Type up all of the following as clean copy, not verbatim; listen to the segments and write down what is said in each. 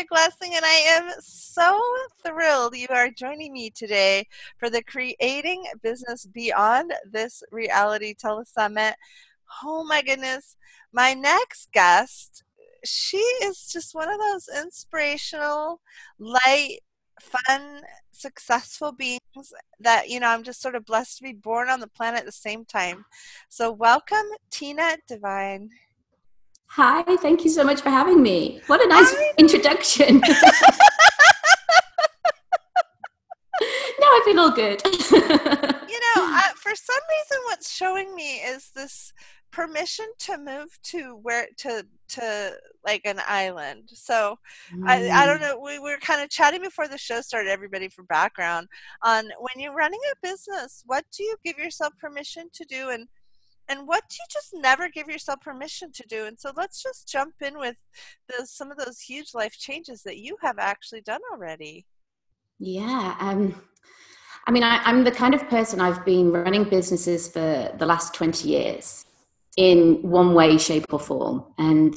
Glessing, and I am so thrilled you are joining me today for the Creating Business Beyond This Reality Telesummit. Oh my goodness, my next guest, she is just one of those inspirational, light, fun, successful beings that, I'm just sort of blessed to be born on the planet at the same time. So welcome, Tina Divine. Hi, thank you so much for having me. What a nice Hi. introduction. Now I feel all good. For some reason, what's showing me is this permission to move to like an island. So I don't know. We were kind of chatting before the show started, everybody, for background on when you're running a business, what do you give yourself permission to do, and what do you just never give yourself permission to do? And so let's just jump in with some of those huge life changes that you have actually done already. Yeah. I'm the kind of person, I've been running businesses for the last 20 years in one way, shape or form. And,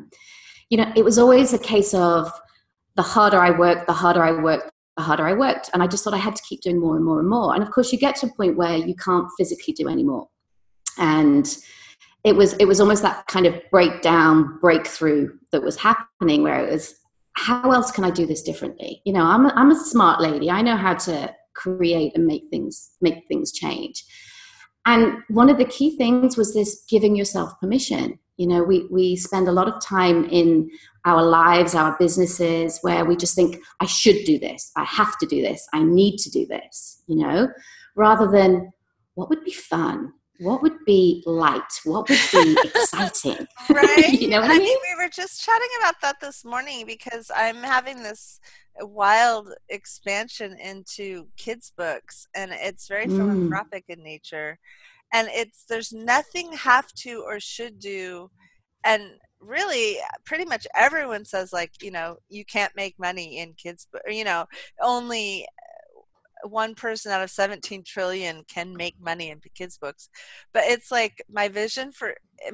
it was always a case of the harder I worked, the harder I worked, the harder I worked. And I just thought I had to keep doing more and more and more. And of course you get to a point where you can't physically do any more. And it was almost that kind of breakthrough that was happening, where it was, how else can I do this differently? I'm a smart lady. I know how to create and make things change. And one of the key things was this giving yourself permission. We spend a lot of time in our lives, our businesses, where we just think, I should do this, I have to do this, I need to do this, rather than what would be fun? What would be light? What would be exciting? Right. You know what I mean? We were just chatting about that this morning because I'm having this wild expansion into kids' books, and it's very philanthropic in nature. And there's nothing have to or should do. And really, pretty much everyone says, like, you can't make money in kids' books, only one person out of 17 trillion can make money in kids' books. But it's like my vision for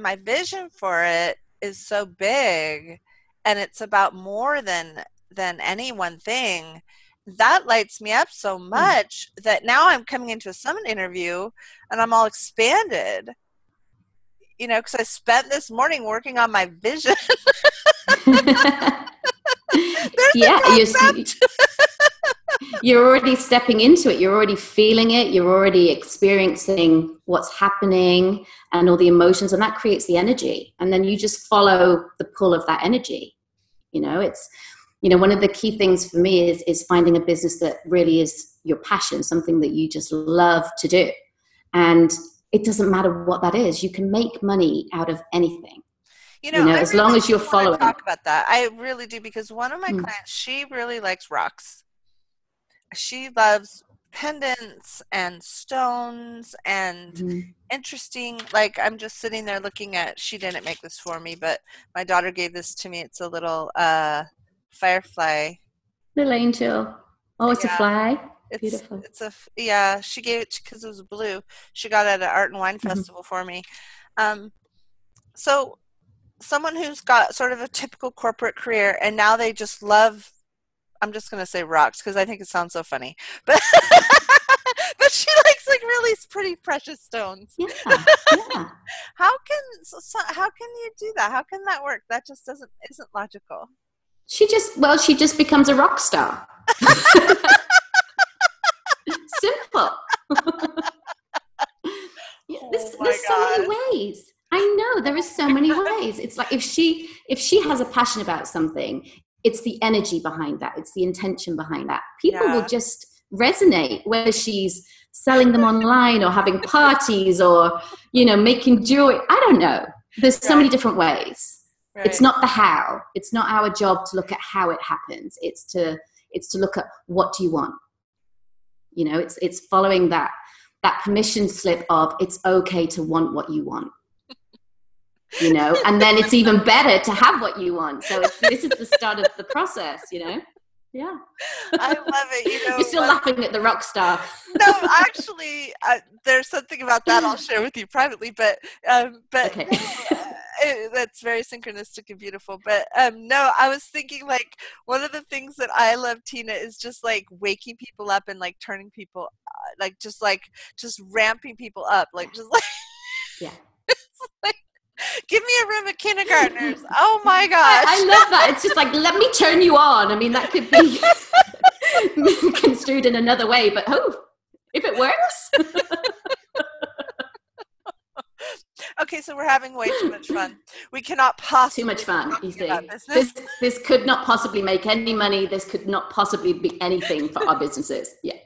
it is so big, and it's about more than any one thing. That lights me up so much that now I'm coming into a summit interview and I'm all expanded, because I spent this morning working on my vision. You're already stepping into it. You're already feeling it. You're already experiencing what's happening and all the emotions, and that creates the energy. And then you just follow the pull of that energy. It's, one of the key things for me is finding a business that really is your passion, something that you just love to do. And it doesn't matter what that is. You can make money out of anything. As long as you're following. Talk about that. I really do, because one of my clients, she really likes rocks. She loves pendants and stones and interesting, like, I'm just sitting there looking at, she didn't make this for me, but my daughter gave this to me. It's a little firefly. Little angel. Oh, it's a fly. Beautiful. She gave it because it was blue. She got it at an art and wine festival for me. So someone who's got sort of a typical corporate career, and now they just love, I'm just going to say rocks because I think it sounds so funny, but but she likes, like, really pretty precious stones. Yeah. How can you do that? How can that work? That just isn't logical. She just becomes a rock star. Simple. There's so many ways. I know there is so many ways. It's like if she has a passion about something, it's the energy behind that. It's the intention behind that. People will just resonate, whether she's selling them online or having parties or, making jewelry. I don't know. There's so many different ways. Right. It's not the how. It's not our job to look at how it happens. It's to look at, what do you want? It's following that permission slip of, it's okay to want what you want. And then it's even better to have what you want. So this is the start of the process, Yeah. I love it. You're still laughing at the rock star. No, actually, there's something about that I'll share with you privately. But okay. That's very synchronistic and beautiful. But no, I was thinking like one of the things that I love, Tina, is just like waking people up and like turning people, just ramping people up, like just like Yeah. it's like, give me a room of kindergartners. Oh my gosh. I love that. It's just like, let me turn you on. I mean, that could be construed in another way, but if it works. Okay, so we're having way too much fun. We cannot possibly too much fun, you see. about business. This could not possibly make any money. This could not possibly be anything for our businesses. Yeah.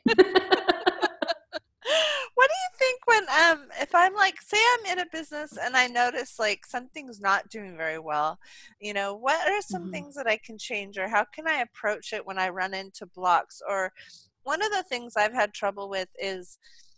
What do you think when if I'm like, say I'm in a business and I notice like something's not doing very well, what are some things that I can change, or how can I approach it when I run into blocks? Or one of the things I've had trouble with is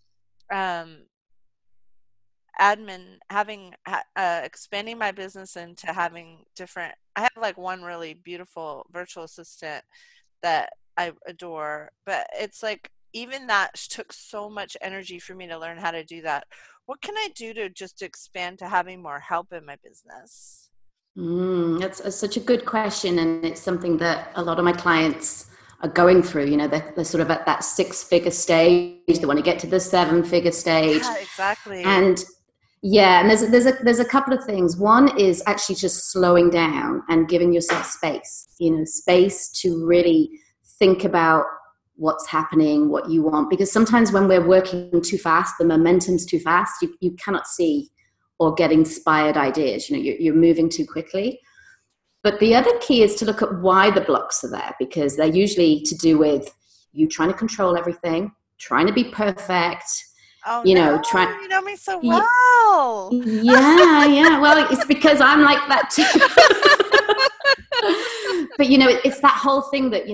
expanding my business into having different. I have like one really beautiful virtual assistant that I adore, but it's like even that took so much energy for me to learn how to do that. What can I do to just expand to having more help in my business? That's such a good question, and it's something that a lot of my clients are going through. They're sort of at that 6-figure stage. They want to get to the 7-figure stage. Yeah, exactly. And there's a couple of things. One is actually just slowing down and giving yourself space. Space to really think about what's happening, what you want. Because sometimes when we're working too fast, the momentum's too fast. You cannot see or get inspired ideas. You're moving too quickly. But the other key is to look at why the blocks are there, because they're usually to do with you trying to control everything, trying to be perfect. Oh, you know me so well. Yeah. Well, it's because I'm like that too. But it's that whole thing that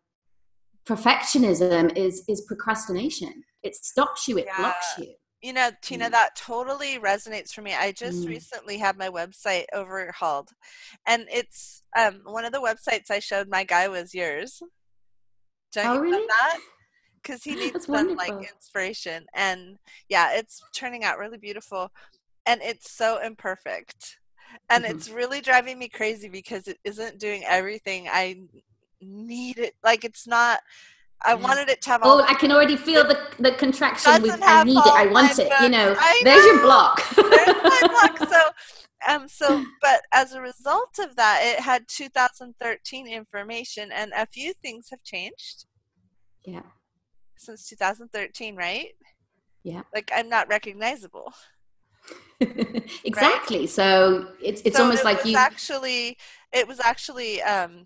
perfectionism is procrastination. It stops you. It blocks you. Tina, that totally resonates for me. I just recently had my website overhauled, and it's one of the websites I showed my guy was yours. Don't you really? know that? Because he needs some like inspiration, and yeah, it's turning out really beautiful, and it's so imperfect, and it's really driving me crazy because it isn't doing everything I need it. Like it's not. I wanted it to have all. Oh, I can already feel the contraction with I need it, I want it. There's your block. There's my block. But as a result of that, it had 2013 information, and a few things have changed. Yeah. Since 2013, right? Yeah. Like I'm not recognizable. Exactly. Right? So it's almost like it was actually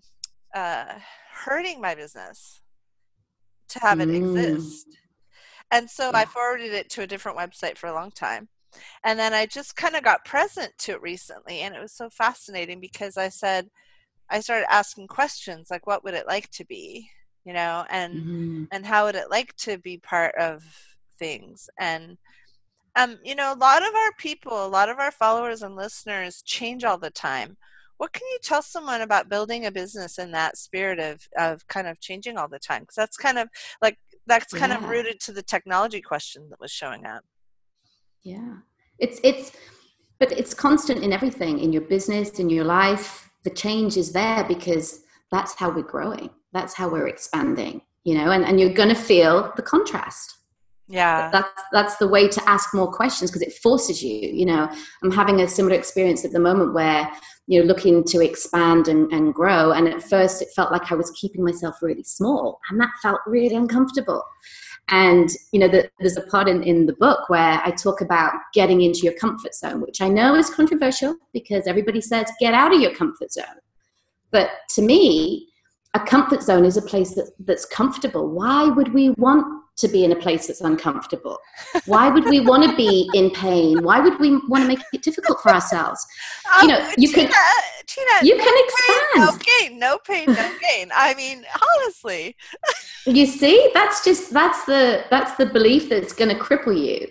hurting my business to have it exist. And so I forwarded it to a different website for a long time. And then I just kind of got present to it recently, and it was so fascinating because I started asking questions like, what would it like to be? And how would it like to be part of things? And a lot of our followers and listeners change all the time. What can you tell someone about building a business in that spirit of kind of changing all the time? Because that's kind of rooted to the technology question that was showing up. Yeah, but it's constant in everything, in your business, in your life. The change is there because that's how we're growing. That's how we're expanding, and you're going to feel the contrast. Yeah. That's the way to ask more questions, because it forces you. I'm having a similar experience at the moment where, looking to expand and grow. And at first it felt like I was keeping myself really small, and that felt really uncomfortable. And, there's a part in the book where I talk about getting into your comfort zone, which I know is controversial because everybody says, get out of your comfort zone. But to me, a comfort zone is a place that's comfortable. Why would we want to be in a place that's uncomfortable? Why would we want to be in pain? Why would we want to make it difficult for ourselves? Tina, you can expand. No pain, no gain. I mean, honestly. You see, that's the belief that's going to cripple you.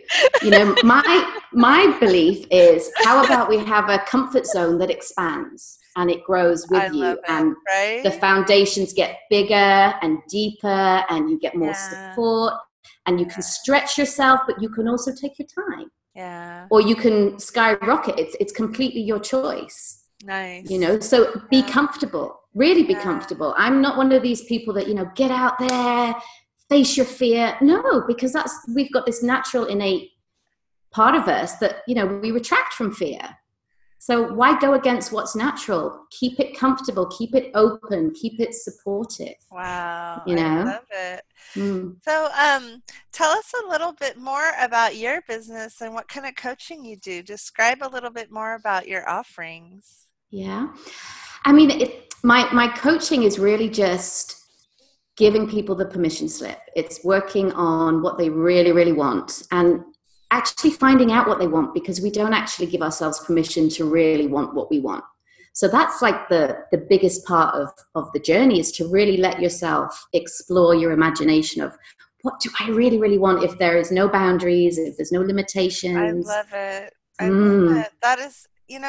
My belief is, how about we have a comfort zone that expands and it grows with you, and the foundations get bigger and deeper, and you get more support, and you can stretch yourself, but you can also take your time. Yeah. or you can skyrocket. It's completely your choice. Nice. So be Yeah. comfortable, really be Yeah. comfortable. I'm not one of these people that, get out there, face your fear. No, because we've got this natural innate part of us that, we retract from fear. So why go against what's natural? Keep it comfortable, keep it open, keep it supportive. Wow. You I know? love it. Mm. So, tell us a little bit more about your business and what kind of coaching you do. Describe a little bit more about your offerings. Yeah. I mean, my coaching is really just giving people the permission slip. It's working on what they really, really want and actually finding out what they want, because we don't actually give ourselves permission to really want what we want. So that's like the biggest part of the journey, is to really let yourself explore your imagination of, what do I really, really want, if there is no boundaries, if there's no I limitations. love it. I love it. That is,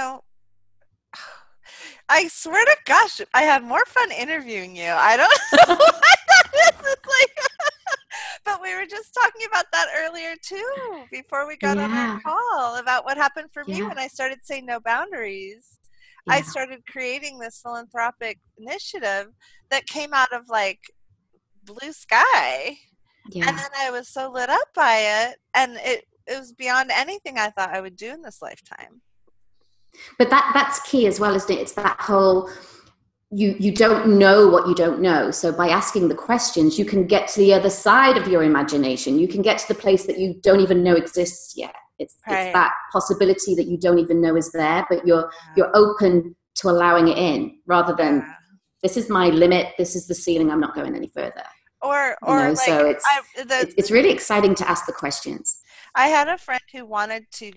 I swear to gosh, I have more fun interviewing you. I don't know why that is. It's like, but we were just talking about that earlier too, before we got on our call, about what happened for me when I started saying no boundaries. I started creating this philanthropic initiative that came out of like blue sky. And then I was so lit up by it, and it was beyond anything I thought I would do in this lifetime. But that's key as well, isn't it? It's that whole, you don't know what you don't know. So by asking the questions, you can get to the other side of your imagination. You can get to the place that you don't even know exists yet. It's that possibility that you don't even know is there, but you're open to allowing it in, rather than this is my limit, this is the ceiling, I'm not going any further. Or like, so it's really exciting to ask the questions. I had a friend who wanted to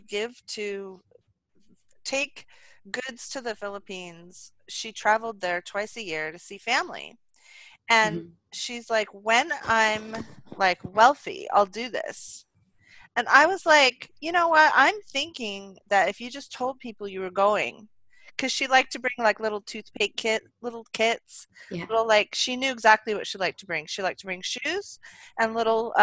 take goods to the Philippines. She traveled there twice a year to see family. And she's like, when I'm like wealthy, I'll do this. And I was like, you know what? I'm thinking that if you just told people you were going, because she liked to bring like little toothpaste little kits, little, like, she knew exactly what she liked to bring. She liked to bring shoes and little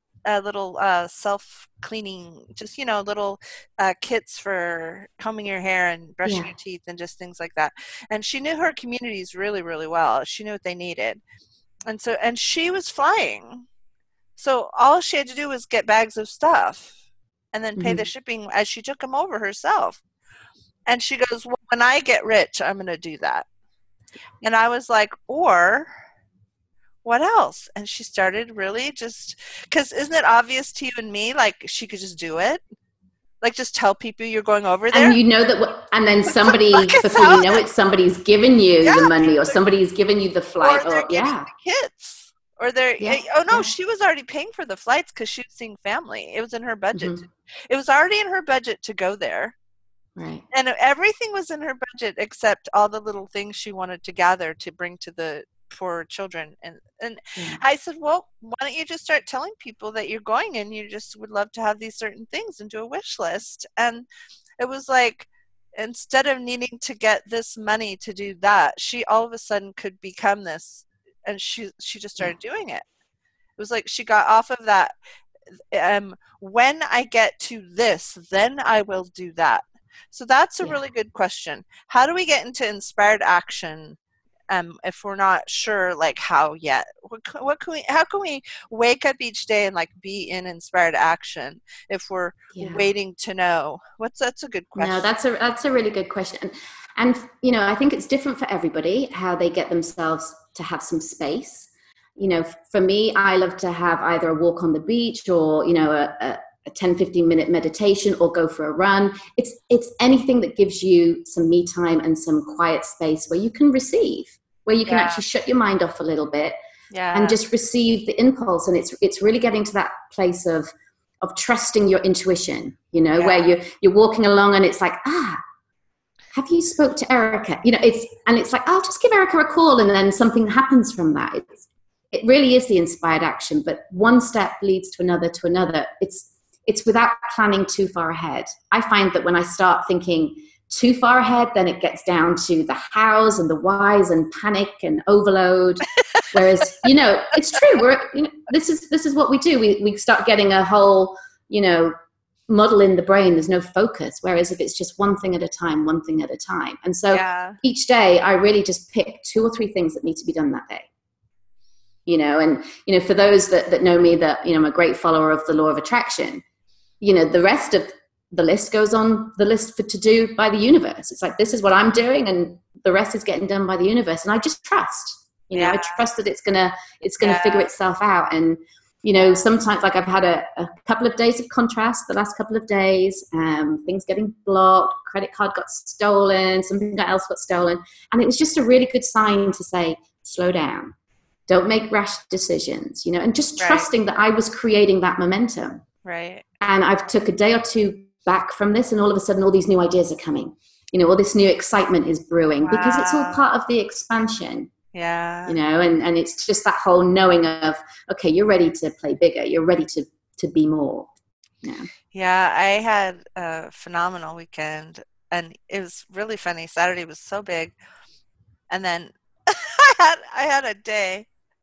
self-cleaning, just, little kits for combing your hair and brushing your teeth and just things like that. And she knew her communities really, really well. She knew what they needed. And she was flying. So all she had to do was get bags of stuff and then pay the shipping as she took them over herself. And she goes, well, when I get rich, I'm going to do that. And I was like, or what else? And she started really just, because isn't it obvious to you and me, like, she could just do it? Like, just tell people you're going over there. And you know that, and then somebody, before you know it, somebody's given you the money, or somebody's given you the flight. Or they're getting the kits. Or she was already paying for the flights because she was seeing family. It was in her budget. It was already in her budget to go there. Right. And everything was in her budget except all the little things she wanted to gather to bring to the poor children. And I said, well, why don't you just start telling people that you're going and you just would love to have these certain things and do a wish list. And it was like, instead of needing to get this money to do that, she all of a sudden could become this. And she just started doing it. It was like she got off of that. When I get to this, then I will do that. So that's a really good question. How do we get into inspired action if we're not sure, like, how yet? How can we wake up each day and like be in inspired action if we're waiting to know? That's a good question. No, that's a really good question. And I think it's different for everybody how they get themselves to have some space. For me, I love to have either a walk on the beach or a 10-15 minute meditation, or go for a run. It's anything that gives you some me time and some quiet space where you can receive, where you can actually shut your mind off a little bit and just receive the impulse. And it's really getting to that place of trusting your intuition, where you're walking along and it's like, have you spoke to Erica? It's like, I'll just give Erica a call, and then something happens from that. It really is the inspired action, but one step leads to another. It's without planning too far ahead. I find that when I start thinking too far ahead, then it gets down to the hows and the whys and panic and overload. Whereas, it's true. This is what we do. We start getting a whole, muddle in the brain. There's no focus. Whereas if it's just one thing at a time, one thing at a time. And so each day I really just pick 2 or 3 things that need to be done that day. And, for those that know me, that, I'm a great follower of the law of attraction, the rest of the list goes on the list to do by the universe. It's like, this is what I'm doing, and the rest is getting done by the universe. And I just trust, I trust that it's gonna figure itself out. And, sometimes, like, I've had a couple of days of contrast the last couple of days, things getting blocked, credit card got stolen, something else got stolen. And it was just a really good sign to say, slow down. Don't make rash decisions, and just trusting that I was creating that momentum. Right. And I've took a day or 2 back from this, and all of a sudden all these new ideas are coming. All this new excitement is brewing because it's all part of the expansion. Yeah. And it's just that whole knowing of, okay, you're ready to play bigger. You're ready to be more. Yeah. Yeah, I had a phenomenal weekend, and it was really funny. Saturday was so big. And then I had a day.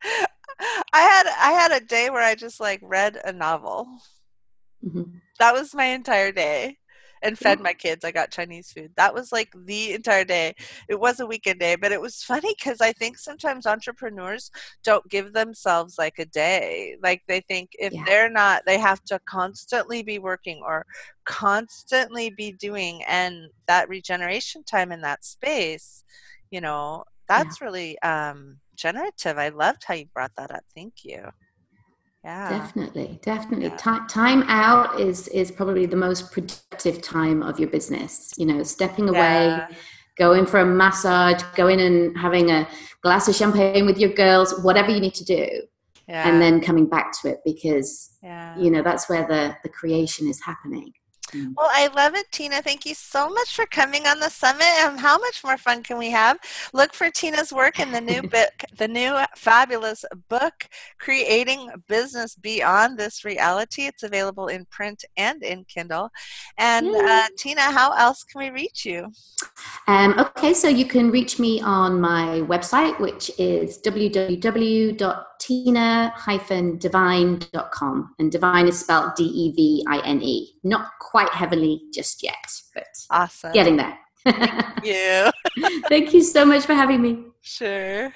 I had a day where I just like read a novel. Mm-hmm. That was my entire day, and fed my kids. I got Chinese food. That was like the entire day. It was a weekend day, but it was funny because I think sometimes entrepreneurs don't give themselves like a day. Like they think if they're not, they have to constantly be working or constantly be doing, and that regeneration time in that space, that's really generative. I loved how you brought that up. Thank you. Yeah. Definitely. Yeah. Time out is probably the most productive time of your business. Stepping away, going for a massage, going and having a glass of champagne with your girls, whatever you need to do, and then coming back to it because that's where the creation is happening. Well, I love it, Tina. Thank you so much for coming on the summit. And how much more fun can we have? Look for Tina's work in the new book, the new fabulous book, Creating Business Beyond This Reality. It's available in print and in Kindle. And Tina, how else can we reach you? Okay, so you can reach me on my website, which is www.tina-devine.com. And Devine is spelled Devine. Not quite heavenly just yet, but awesome. Getting there. Thank you. Thank you so much for having me. Sure.